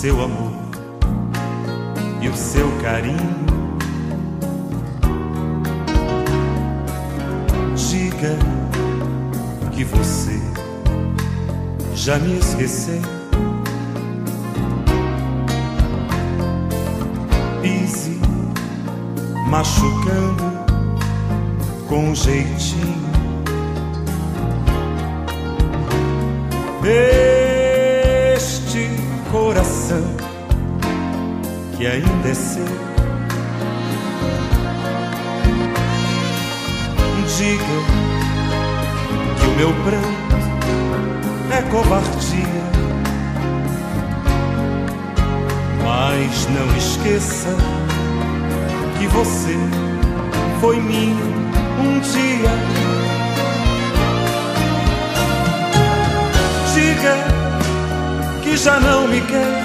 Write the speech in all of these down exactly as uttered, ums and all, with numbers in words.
seu amor e o seu carinho. Diga que você já me esqueceu. Pise machucando com jeitinho. Este coração que ainda é seu, diga que o meu pranto é covardia, mas não esqueça que você foi minha um dia. Diga que já não me quer,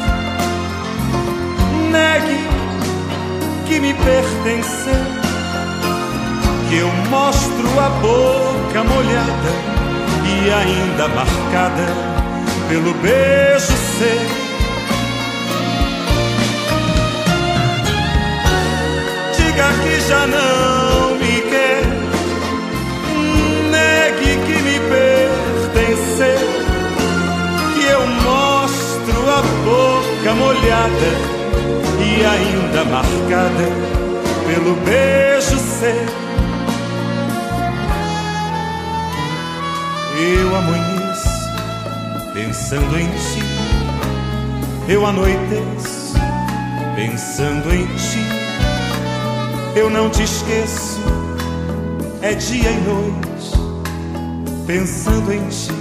negue que me pertenceu, que eu mostro a boca molhada e ainda marcada pelo beijo seu. Diga que já não me quer, negue que me pertenceu, que eu mostro a boca molhada e ainda marcada pelo beijo seu. Eu amanheço pensando em ti, eu anoiteço pensando em ti. Eu não te esqueço, é dia e noite pensando em ti.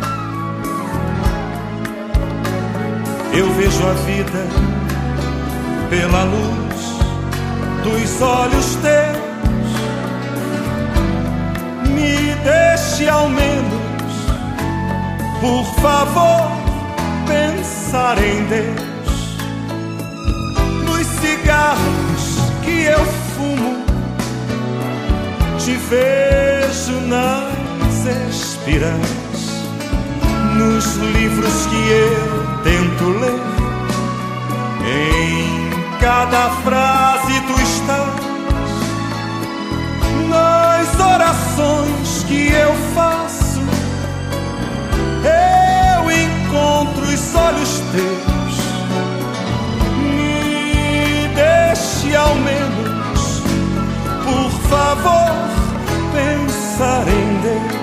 Eu vejo a vida pela luz dos olhos teus. Me deixe ao menos, por favor, pensar em Deus. Nos cigarros que eu fumo, te vejo nas espirais. Nos livros que eu tento ler, em cada frase tu estás. Nas orações que eu faço, eu encontro os olhos teus. Me deixe ao menos, por favor, pensar em Deus.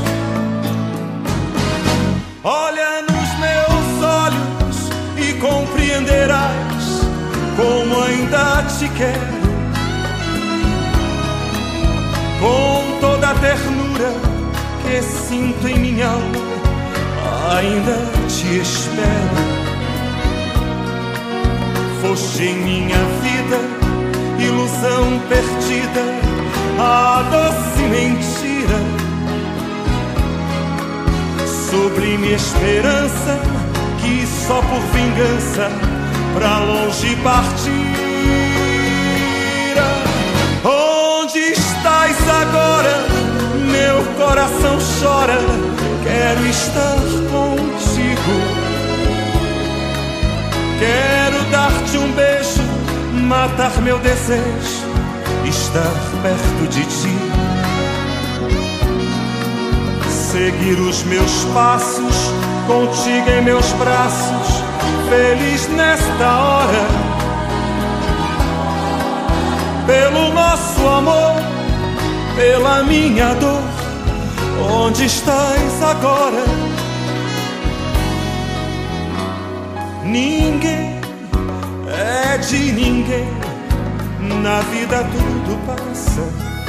Olha nos meus olhos e compreenderás como ainda te quero. Com toda a ternura que sinto em minha alma, ainda te espero. Foste em minha vida ilusão perdida, a doce mentira, sublime esperança que só por vingança pra longe partira. Onde estás agora? Meu coração chora, quero estar contigo. Quero dar-te um beijo, matar meu desejo, estar perto de ti. Seguir os meus passos, contigo em meus braços, feliz nesta hora. Pelo nosso amor, pela minha dor, onde estás agora? Ninguém é de ninguém, na vida tudo passa.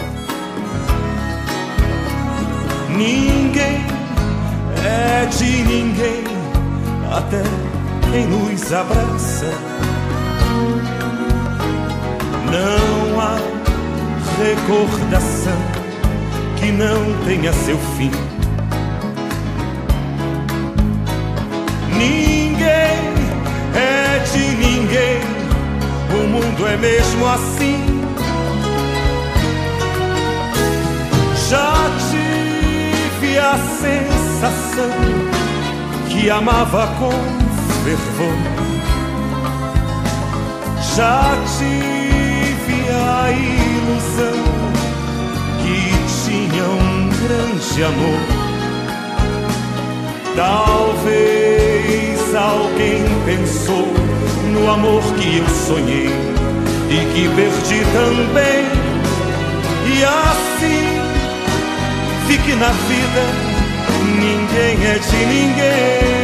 Ninguém é de ninguém, até quem nos abraça. Não há recordação que não tenha seu fim. Ninguém é de ninguém, o mundo é mesmo assim. Já tive a sensação que amava com fervor. Já tive a ilusão que tinha um grande amor. Talvez alguém pensou no amor que eu sonhei e que perdi também. E assim vi que na vida ninguém é de ninguém.